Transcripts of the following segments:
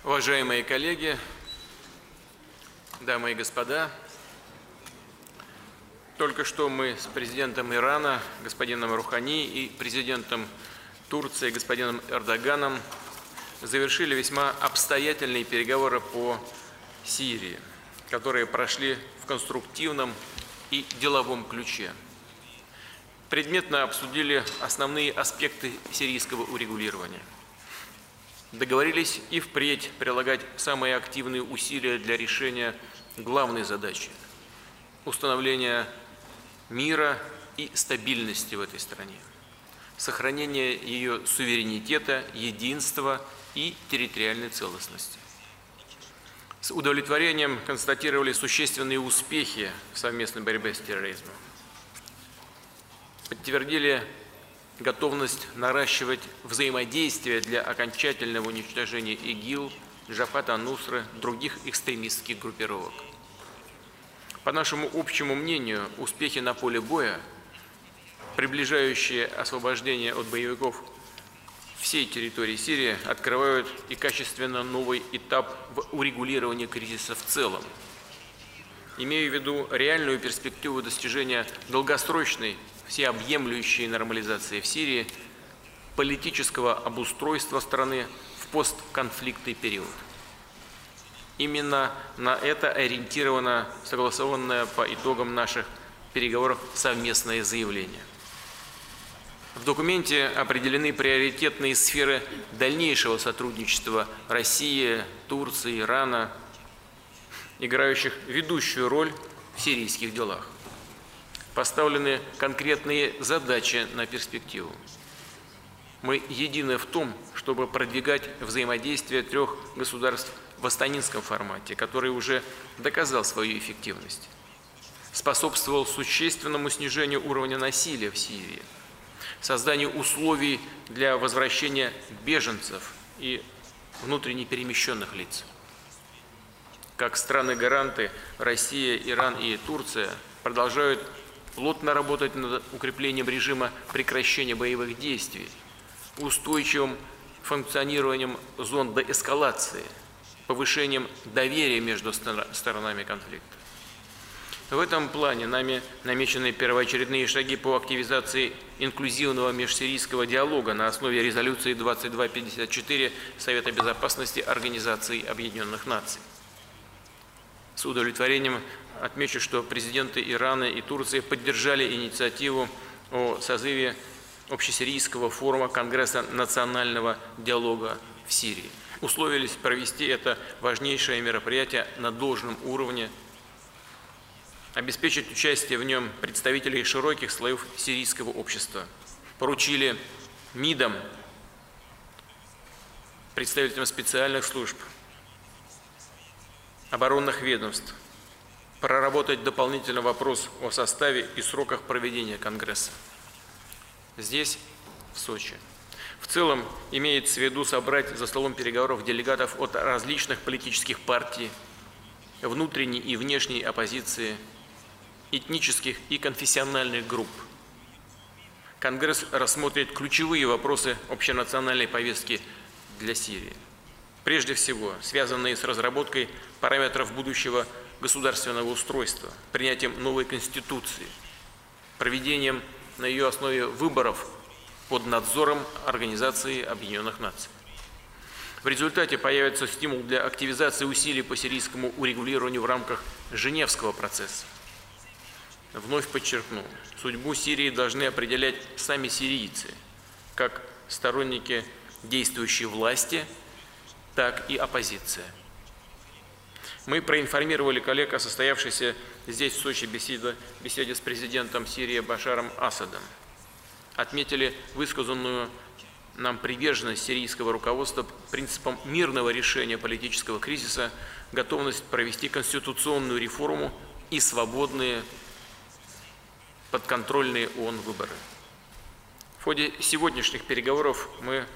Уважаемые коллеги, дамы и господа, только что мы с президентом Ирана, господином Рухани, и президентом Турции, господином Эрдоганом, завершили весьма обстоятельные переговоры по Сирии, которые прошли в конструктивном и деловом ключе. Предметно обсудили основные аспекты сирийского урегулирования. Договорились и впредь прилагать самые активные усилия для решения главной задачи – установления мира и стабильности в этой стране, сохранения ее суверенитета, единства и территориальной целостности. С удовлетворением констатировали существенные успехи в совместной борьбе с терроризмом. Подтвердили готовность наращивать взаимодействие для окончательного уничтожения ИГИЛ, Джабхат ан-Нусры, других экстремистских группировок. По нашему общему мнению, успехи на поле боя, приближающие освобождение от боевиков всей территории Сирии, открывают и качественно новый этап в урегулировании кризиса в целом. Имею в виду реальную перспективу достижения долгосрочной, всеобъемлющей нормализации в Сирии, политического обустройства страны в постконфликтный период. Именно на это ориентировано согласованное по итогам наших переговоров совместное заявление. В документе определены приоритетные сферы дальнейшего сотрудничества России, Турции, Ирана, играющих ведущую роль в сирийских делах. Поставлены конкретные задачи на перспективу. Мы едины в том, чтобы продвигать взаимодействие трех государств в астанинском формате, который уже доказал свою эффективность, способствовал существенному снижению уровня насилия в Сирии, созданию условий для возвращения беженцев и внутренне перемещенных лиц. Как страны-гаранты Россия, Иран и Турция продолжают плотно работать над укреплением режима прекращения боевых действий, устойчивым функционированием зон деэскалации, повышением доверия между сторонами конфликта. В этом плане нами намечены первоочередные шаги по активизации инклюзивного межсирийского диалога на основе резолюции 2254 Совета Безопасности Организации Объединенных Наций. С удовлетворением отмечу, что президенты Ирана и Турции поддержали инициативу о созыве общесирийского форума Конгресса национального диалога в Сирии. Условились провести это важнейшее мероприятие на должном уровне, обеспечить участие в нем представителей широких слоев сирийского общества. Поручили МИДам, представителям специальных служб, оборонных ведомств, проработать дополнительно вопрос о составе и сроках проведения Конгресса. Здесь, в Сочи. В целом, имеется в виду собрать за столом переговоров делегатов от различных политических партий, внутренней и внешней оппозиции, этнических и конфессиональных групп. Конгресс рассмотрит ключевые вопросы общенациональной повестки для Сирии. Прежде всего, связанные с разработкой параметров будущего государственного устройства, принятием новой конституции, проведением на ее основе выборов под надзором Организации Объединенных Наций. В результате появится стимул для активизации усилий по сирийскому урегулированию в рамках Женевского процесса. Вновь подчеркну, судьбу Сирии должны определять сами сирийцы, как сторонники действующей власти, так и оппозиция. Мы проинформировали коллег о состоявшейся здесь, в Сочи, беседе с президентом Сирии Башаром Асадом. Отметили высказанную нам приверженность сирийского руководства принципам мирного решения политического кризиса, готовность провести конституционную реформу и свободные подконтрольные ООН выборы. В ходе сегодняшних переговоров мы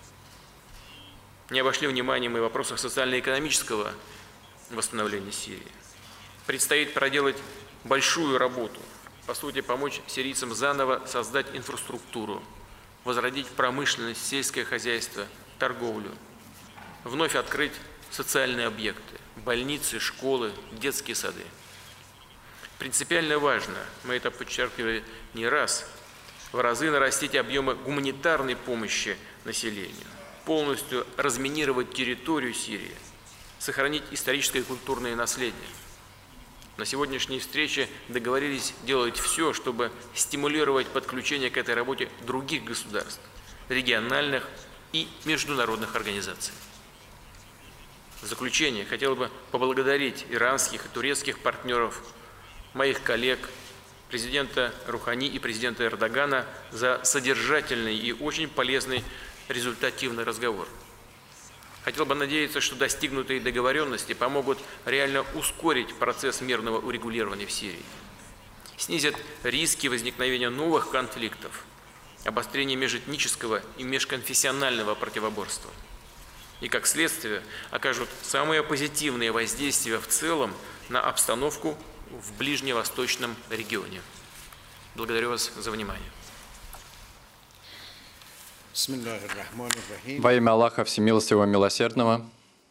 не обошли вниманием и в вопросах социально-экономического восстановления Сирии. Предстоит проделать большую работу, по сути, помочь сирийцам заново создать инфраструктуру, возродить промышленность, сельское хозяйство, торговлю, вновь открыть социальные объекты, больницы, школы, детские сады. Принципиально важно, мы это подчеркивали не раз, в разы нарастить объемы гуманитарной помощи населению, полностью разминировать территорию Сирии, сохранить историческое и культурное наследие. На сегодняшней встрече договорились делать все, чтобы стимулировать подключение к этой работе других государств, региональных и международных организаций. В заключение хотел бы поблагодарить иранских и турецких партнеров, моих коллег, президента Рухани и президента Эрдогана за содержательный и очень полезный результативный разговор. Хотел бы надеяться, что достигнутые договоренности помогут реально ускорить процесс мирного урегулирования в Сирии, снизят риски возникновения новых конфликтов, обострения межэтнического и межконфессионального противоборства и, как следствие, окажут самое позитивное воздействие в целом на обстановку в ближневосточном регионе. Благодарю вас за внимание. Во имя Аллаха Всемилостивого Милосердного,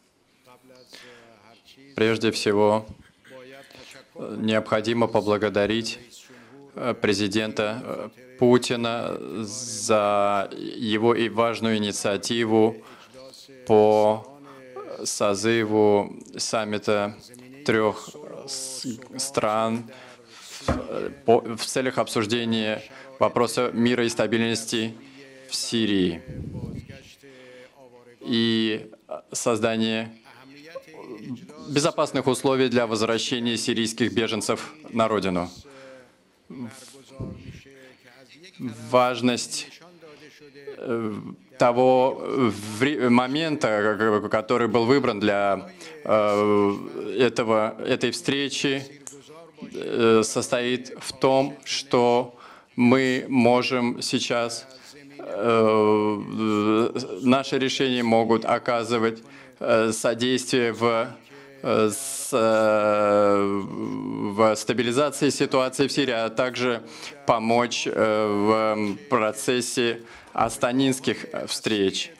прежде всего, необходимо поблагодарить президента Путина за его и важную инициативу по созыву саммита 3 стран в целях обсуждения вопроса мира и стабильности в Сирии и создание безопасных условий для возвращения сирийских беженцев на родину. Важность того момента, который был выбран для этой встречи, состоит в том, что мы можем сейчас, наши решения могут оказывать содействие в стабилизации ситуации в Сирии, а также помочь в процессе астанинских встреч.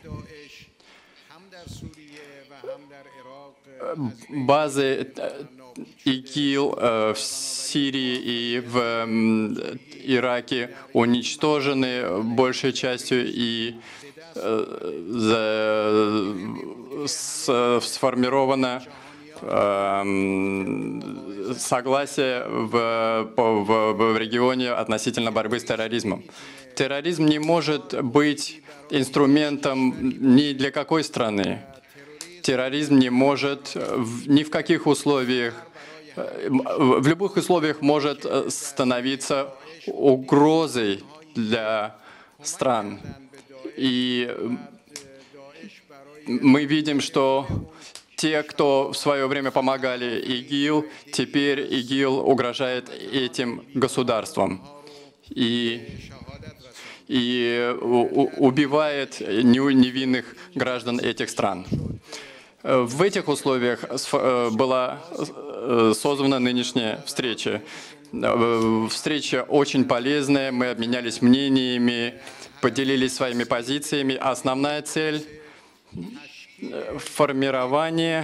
Базы ИГИЛ в Сирии и в Ираке уничтожены большей частью, и сформировано согласие в регионе относительно борьбы с терроризмом. Терроризм не может быть инструментом ни для какой страны. Терроризм не может ни в каких условиях, в любых условиях может становиться угрозой для стран. И мы видим, что те, кто в свое время помогали ИГИЛ, теперь ИГИЛ угрожает этим государствам и убивает невинных граждан этих стран. В этих условиях была созвана нынешняя встреча. Встреча очень полезная, мы обменялись мнениями, поделились своими позициями. Основная цель — формирование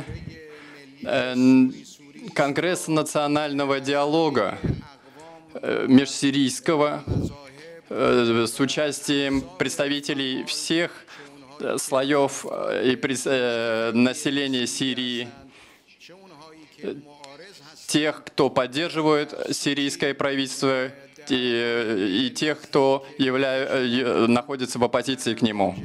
Конгресса национального диалога межсирийского с участием представителей всех слоев и населения Сирии, тех, кто поддерживает сирийское правительство, и тех, кто находится в оппозиции к нему,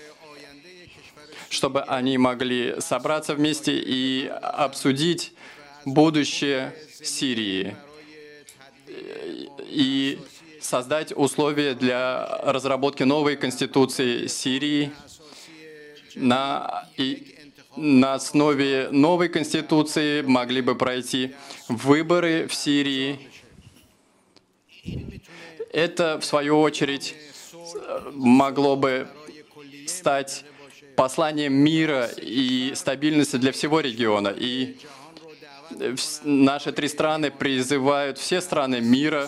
чтобы они могли собраться вместе и обсудить будущее Сирии и создать условия для разработки новой конституции Сирии. На основе новой конституции могли бы пройти выборы в Сирии. Это, в свою очередь, могло бы стать посланием мира и стабильности для всего региона. И наши 3 страны призывают все страны мира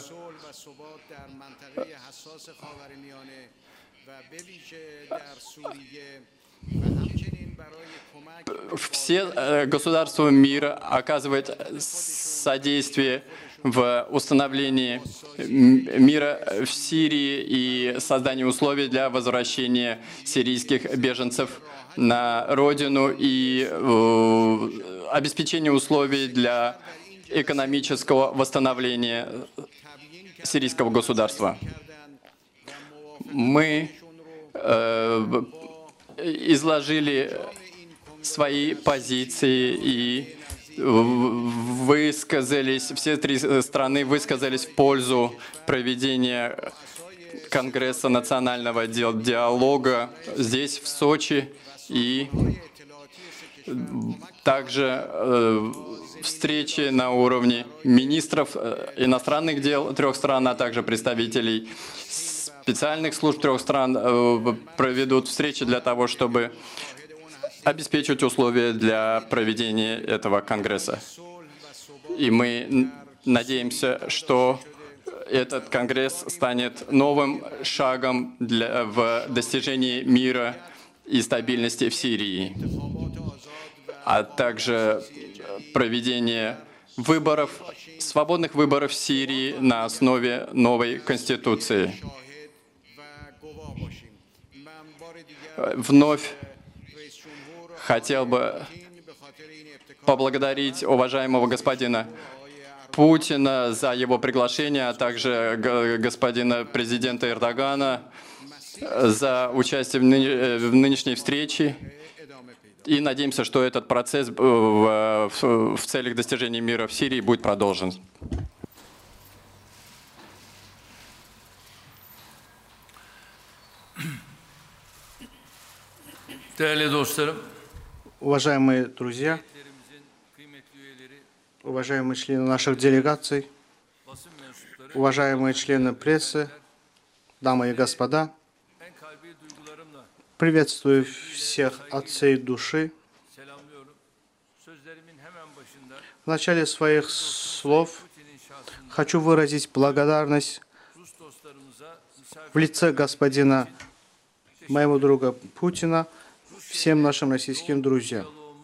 все государства мира оказывают содействие в установлении мира в Сирии и создании условий для возвращения сирийских беженцев на родину и обеспечения условий для экономического восстановления сирийского государства. Мы изложили свои позиции и высказались, все три страны высказались в пользу проведения Конгресса национального диалога здесь, в Сочи, и также встречи на уровне министров иностранных дел 3 стран, а также представителей специальных служб 3 стран проведут встречи для того, чтобы обеспечивать условия для проведения этого Конгресса. И мы надеемся, что этот Конгресс станет новым шагом в достижении мира и стабильности в Сирии, а также проведение выборов, свободных выборов в Сирии на основе новой Конституции. Вновь хотел бы поблагодарить уважаемого господина Путина за его приглашение, а также господина президента Эрдогана за участие в нынешней встрече. И надеемся, что этот процесс в целях достижения мира в Сирии будет продолжен. Уважаемые друзья, уважаемые члены наших делегаций, уважаемые члены прессы, дамы и господа, приветствую всех от всей души. В начале своих слов хочу выразить благодарность в лице господина моего друга Путина всем нашим российским друзьям.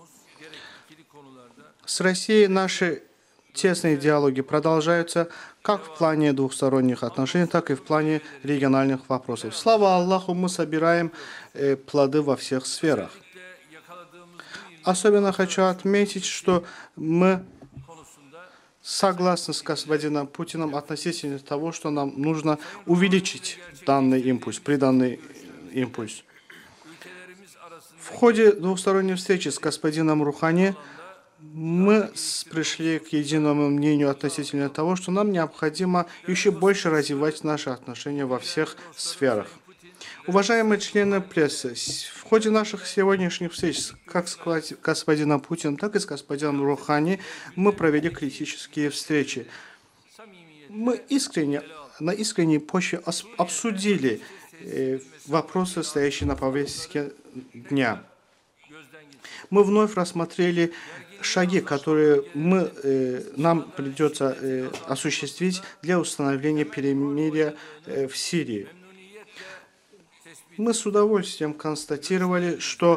С Россией наши тесные диалоги продолжаются как в плане двухсторонних отношений, так и в плане региональных вопросов. Слава Аллаху, мы собираем плоды во всех сферах. Особенно хочу отметить, что мы согласны с господином Путиным относительно того, что нам нужно увеличить данный импульс, приданный импульс. В ходе двухсторонней встречи с господином Рухани мы пришли к единому мнению относительно того, что нам необходимо еще больше развивать наши отношения во всех сферах. Уважаемые члены прессы, в ходе наших сегодняшних встреч как с господином Путиным, так и с господином Рухани мы провели критические встречи. Мы на искренней почве обсудили вопросы, стоящие на повестке дня. Мы вновь рассмотрели шаги, которые нам придется осуществить для установления перемирия в Сирии. Мы с удовольствием констатировали, что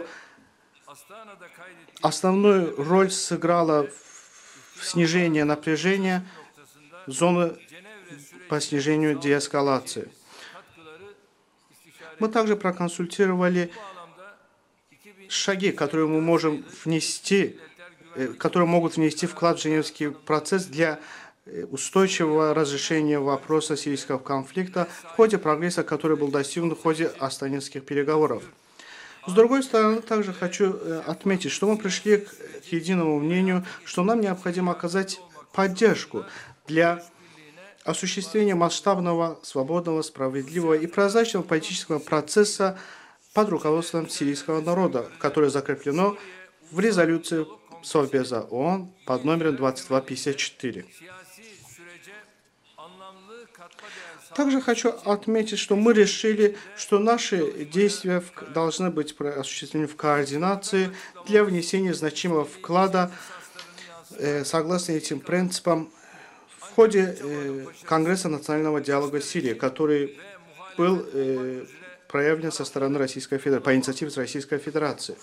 основную роль сыграла в снижении напряжения зоны по снижению деэскалации. Мы также проконсультировали шаги, которые мы можем внести, которые могут внести вклад в Женевский процесс для устойчивого разрешения вопроса сирийского конфликта в ходе прогресса, который был достигнут в ходе астанинских переговоров. С другой стороны, также хочу отметить, что мы пришли к единому мнению, что нам необходимо оказать поддержку для осуществления масштабного, свободного, справедливого и прозрачного политического процесса под руководством сирийского народа, которое закреплено в резолюции Совбеза ООН под номером 2254. Также хочу отметить, что мы решили, что наши действия должны быть осуществлены в координации для внесения значимого вклада, согласно этим принципам, в ходе Конгресса национального диалога Сирии, который был проявлено со стороны Российской Федерации, по инициативе Российской Федерации.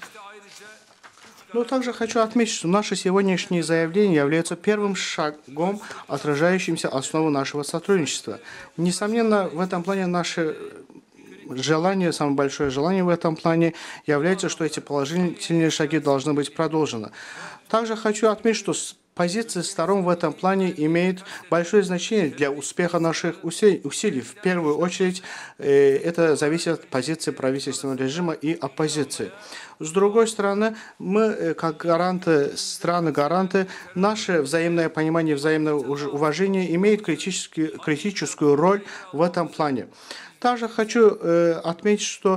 Но также хочу отметить, что наши сегодняшние заявления являются первым шагом, отражающимся основу нашего сотрудничества. Несомненно, в этом плане наше желание, самое большое желание в этом плане является, что эти положительные шаги должны быть продолжены. Также хочу отметить, что позиции сторон в этом плане имеют большое значение для успеха наших усилий. В первую очередь, это зависит от позиции правительственного режима и оппозиции. С другой стороны, мы, как гаранты, страны-гаранты, наше взаимное понимание, взаимное уважение имеет критическую роль в этом плане. Также хочу отметить, что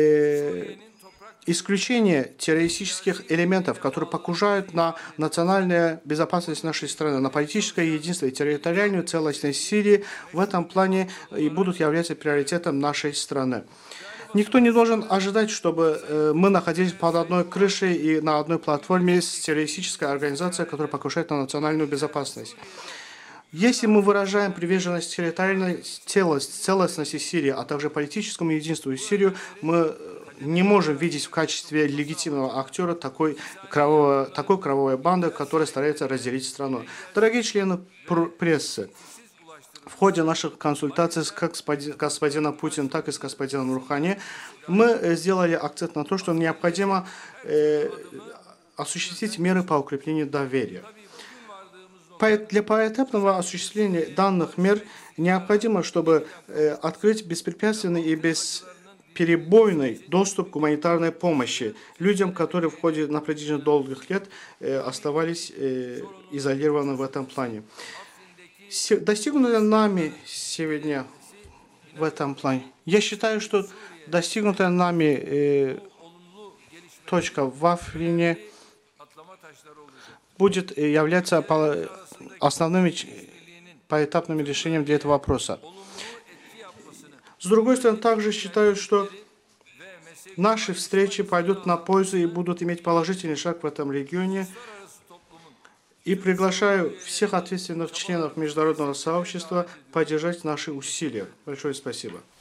исключение террористических элементов, которые покушают на национальную безопасность нашей страны, на политическое единство и территориальную целостность Сирии, в этом плане и будут являться приоритетом нашей страны. Никто не должен ожидать, чтобы мы находились под одной крышей и на одной платформе с террористической организацией, которая покушает на национальную безопасность. Если мы выражаем приверженность территориальной целостности Сирии, а также политическому единству Сирии, мы не можем видеть в качестве легитимного актера такой кровавой банды, которая старается разделить страну. Дорогие члены прессы, в ходе наших консультаций как с господином Путиным, так и с господином Рухани, мы сделали акцент на то, что необходимо осуществить меры по укреплению доверия. Для поэтапного осуществления данных мер необходимо, чтобы открыть беспрепятственный и бесперебойный доступ к гуманитарной помощи людям, которые в ходе на протяжении долгих лет оставались изолированы в этом плане. Достигнутое нами сегодня в этом плане. Я считаю, что достигнутая нами точка в Африне будет являться основными поэтапными решениями для этого вопроса. С другой стороны, также считаю, что наши встречи пойдут на пользу и будут иметь положительный шаг в этом регионе. И приглашаю всех ответственных членов международного сообщества поддержать наши усилия. Большое спасибо.